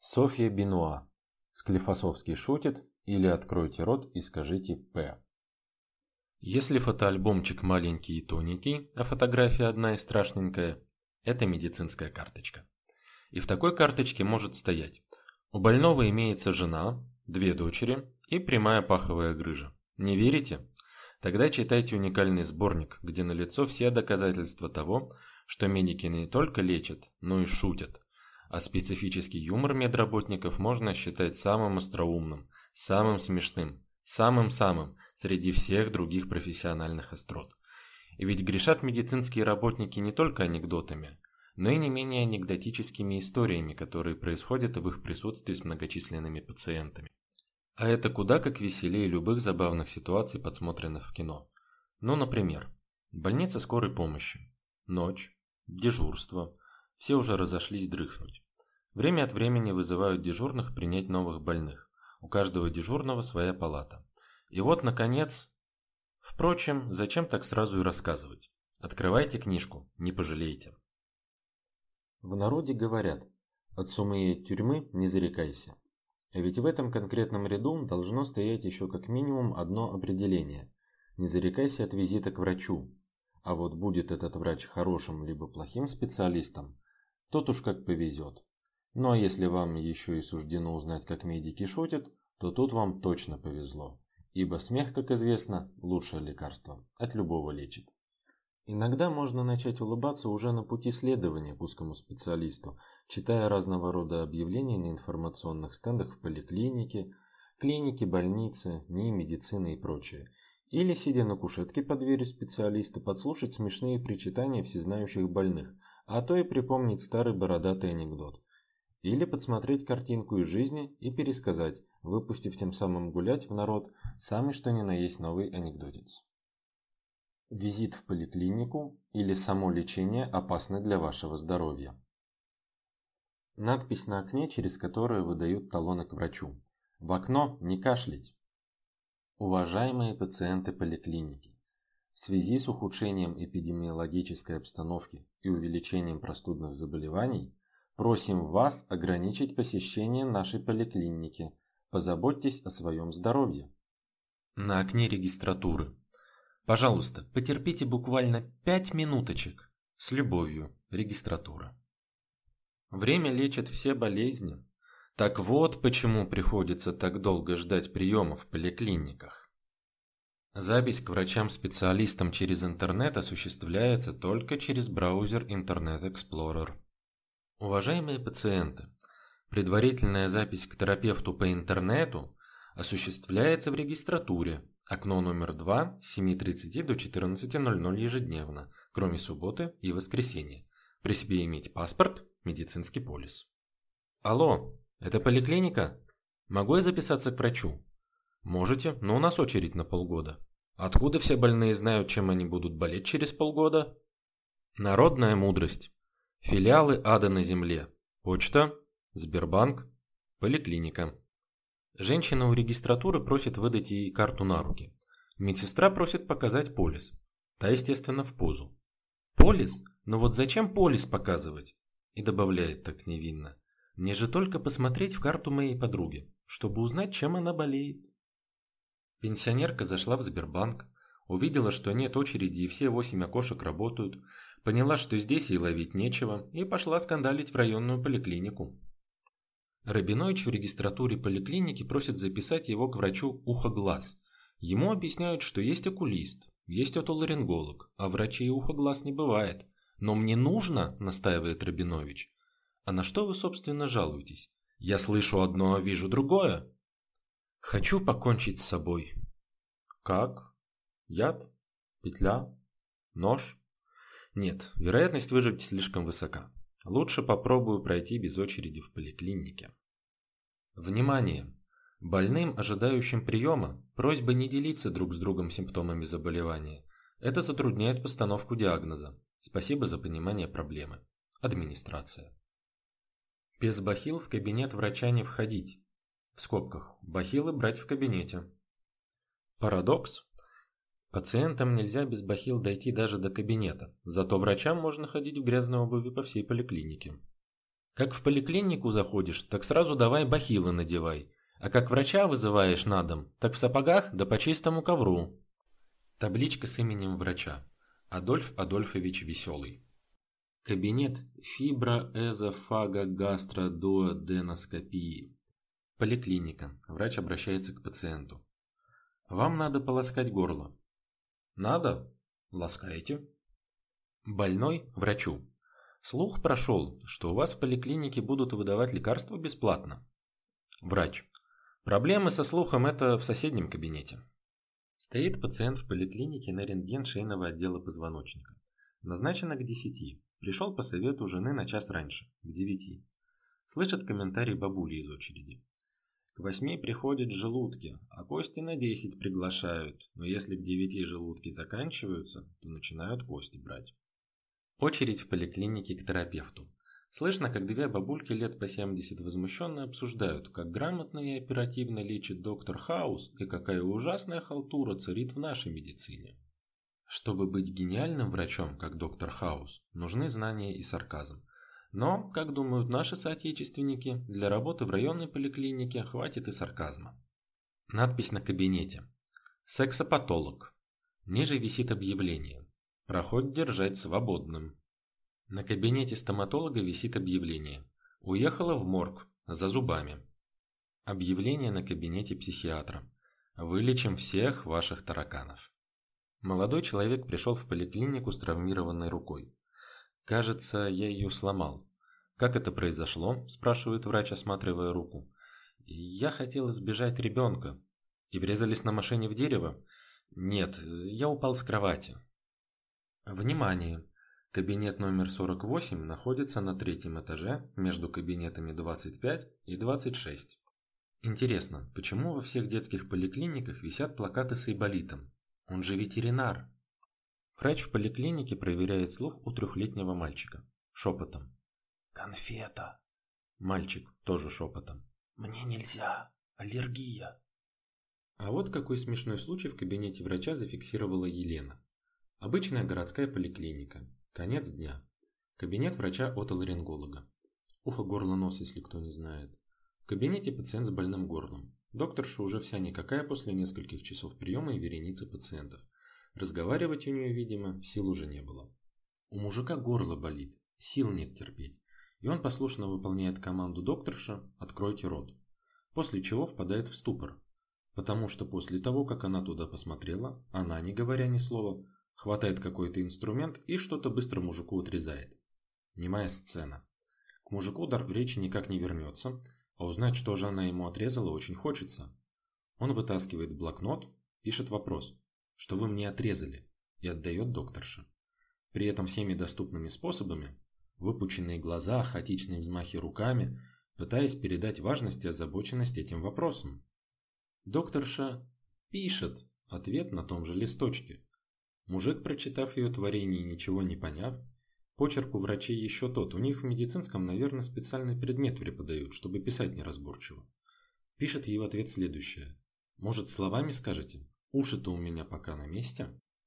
Софья Бенуа. Склифосовский шутит или откройте рот и скажите «П». Если фотоальбомчик маленький и тоненький, а фотография одна и страшненькая, это медицинская карточка. И в такой карточке может стоять: у больного имеется жена, 2 дочери и прямая паховая грыжа. Не верите? Тогда читайте уникальный сборник, где налицо все доказательства того, что медики не только лечат, но и шутят. А специфический юмор медработников можно считать самым остроумным, самым смешным, самым-самым среди всех других профессиональных острот. И ведь грешат медицинские работники не только анекдотами, но и не менее анекдотическими историями, которые происходят в их присутствии с многочисленными пациентами. А это куда как веселее любых забавных ситуаций, подсмотренных в кино. Ну, например, больница скорой помощи. Ночь, дежурство. Все уже разошлись дрыхнуть. Время от времени вызывают дежурных принять новых больных. У каждого дежурного своя палата. И вот, наконец... Впрочем, зачем так сразу и рассказывать? Открывайте книжку, не пожалеете. В народе говорят: от сумы и тюрьмы не зарекайся. А ведь в этом конкретном ряду должно стоять еще как минимум одно определение: не зарекайся от визита к врачу. А вот будет этот врач хорошим либо плохим специалистом, тот уж как повезет. Ну а если вам еще и суждено узнать, как медики шутят, то тут вам точно повезло, ибо смех, как известно, лучшее лекарство, от любого лечит. Иногда можно начать улыбаться уже на пути следования к узкому специалисту, читая разного рода объявления на информационных стендах в поликлинике, клинике, больнице, НИИ, медицины и прочее. Или, сидя на кушетке под дверью специалиста, подслушать смешные причитания всезнающих больных, а то и припомнить старый бородатый анекдот. Или подсмотреть картинку из жизни и пересказать, выпустив тем самым гулять в народ самый что ни на есть новый анекдотец. Визит в поликлинику или само лечение опасны для вашего здоровья. Надпись на окне, через которое выдают талоны к врачу. В окно не кашлять. Уважаемые пациенты поликлиники, в связи с ухудшением эпидемиологической обстановки и увеличением простудных заболеваний, просим вас ограничить посещение нашей поликлиники. Позаботьтесь о своем здоровье. На окне регистратуры. Пожалуйста, потерпите буквально 5 минуточек. С любовью, регистратура. Время лечит все болезни. Так вот, почему приходится так долго ждать приемов в поликлиниках. Запись к врачам-специалистам через интернет осуществляется только через браузер Internet Explorer. Уважаемые пациенты, предварительная запись к терапевту по интернету осуществляется в регистратуре, окно номер 2 с 7:30 до 14:00 ежедневно, кроме субботы и воскресенья. При себе иметь паспорт, медицинский полис. Алло, это поликлиника? Могу я записаться к врачу? Можете, но у нас очередь на полгода. Откуда все больные знают, чем они будут болеть через полгода? Народная мудрость. Филиалы ада на земле. Почта, Сбербанк, поликлиника. Женщина у регистратуры просит выдать ей карту на руки. Медсестра просит показать полис. Та, естественно, в позу. Полис? Ну вот зачем полис показывать? И добавляет так невинно: мне же только посмотреть в карту моей подруги, чтобы узнать, чем она болеет. Пенсионерка зашла в Сбербанк, увидела, что нет очереди и все 8 окошек работают, поняла, что здесь ей ловить нечего, и пошла скандалить в районную поликлинику. Рабинович в регистратуре поликлиники просит записать его к врачу ухо-глаз. Ему объясняют, что есть окулист, есть отоларинголог, а врачей ухо-глаз не бывает. Но мне нужно, настаивает Рабинович. А на что вы, собственно, жалуетесь? Я слышу одно, а вижу другое. Хочу покончить с собой. Как? Яд? Петля? Нож? Нет, вероятность выжить слишком высока. Лучше попробую пройти без очереди в поликлинике. Внимание! Больным, ожидающим приема, просьба не делиться друг с другом симптомами заболевания. Это затрудняет постановку диагноза. Спасибо за понимание проблемы. Администрация. Без бахил в кабинет врача не входить. В скобках. Бахилы брать в кабинете. Парадокс. Пациентам нельзя без бахил дойти даже до кабинета, зато врачам можно ходить в грязной обуви по всей поликлинике. Как в поликлинику заходишь, так сразу давай бахилы надевай. А как врача вызываешь на дом, так в сапогах да по чистому ковру. Табличка с именем врача. Адольф Адольфович Веселый. Кабинет фиброэзофагогастродуоденоскопии. Поликлиника. Врач обращается к пациенту. Вам надо полоскать горло. Надо? Ласкайте. Больной врачу. Слух прошел, что у вас в поликлинике будут выдавать лекарства бесплатно. Врач. Проблемы со слухом это в соседнем кабинете. Стоит пациент в поликлинике на рентген шейного отдела позвоночника. Назначено к 10. Пришел по совету жены на час раньше, к 9. Слышит комментарий бабули из очереди. К 8 приходят желудки, а кости на 10 приглашают, но если к 9 желудки заканчиваются, то начинают кости брать. Очередь в поликлинике к терапевту. Слышно, как две бабульки лет по 70 возмущенно обсуждают, как грамотно и оперативно лечит доктор Хаус и какая ужасная халтура царит в нашей медицине. Чтобы быть гениальным врачом, как доктор Хаус, нужны знания и сарказм. Но, как думают наши соотечественники, для работы в районной поликлинике хватит и сарказма. Надпись на кабинете. Сексопатолог. Ниже висит объявление. Проход держать свободным. На кабинете стоматолога висит объявление. Уехала в морг, за зубами. Объявление на кабинете психиатра. Вылечим всех ваших тараканов. Молодой человек пришел в поликлинику с травмированной рукой. Кажется, я ее сломал. Как это произошло? Спрашивает врач, осматривая руку. Я хотел избежать ребенка. И врезались на машине в дерево? Нет, я упал с кровати. Внимание! Кабинет номер 48 находится на 3-м этаже между кабинетами 25 и 26. Интересно, почему во всех детских поликлиниках висят плакаты с Айболитом? Он же ветеринар. Врач в поликлинике проверяет слух у 3-летнего мальчика. Шепотом. Конфета. Мальчик тоже шепотом. Мне нельзя. Аллергия. А вот какой смешной случай в кабинете врача зафиксировала Елена. Обычная городская поликлиника. Конец дня. Кабинет врача-отоларинголога. Ухо, горло, нос, если кто не знает. В кабинете пациент с больным горлом. Докторша уже вся никакая после нескольких часов приема и вереницы пациентов. Разговаривать у нее, видимо, сил уже не было. У мужика горло болит, сил нет терпеть. И он послушно выполняет команду докторша «Откройте рот». После чего впадает в ступор. Потому что после того, как она туда посмотрела, она, не говоря ни слова, хватает какой-то инструмент и что-то быстро мужику отрезает. Немая сцена. К мужику дар речи никак не вернется, а узнать, что же она ему отрезала, очень хочется. Он вытаскивает блокнот, пишет вопрос, что вы мне отрезали, и отдает докторше. При этом всеми доступными способами, выпученные глаза, хаотичные взмахи руками, пытаясь передать важность и озабоченность этим вопросом. Докторша пишет ответ на том же листочке. Мужик, прочитав ее творение и ничего не поняв, почерк у врачей еще тот, у них в медицинском, наверное, специальный предмет преподают, чтобы писать неразборчиво. Пишет ей в ответ следующее. Может, словами скажете? Уши-то у меня пока на месте.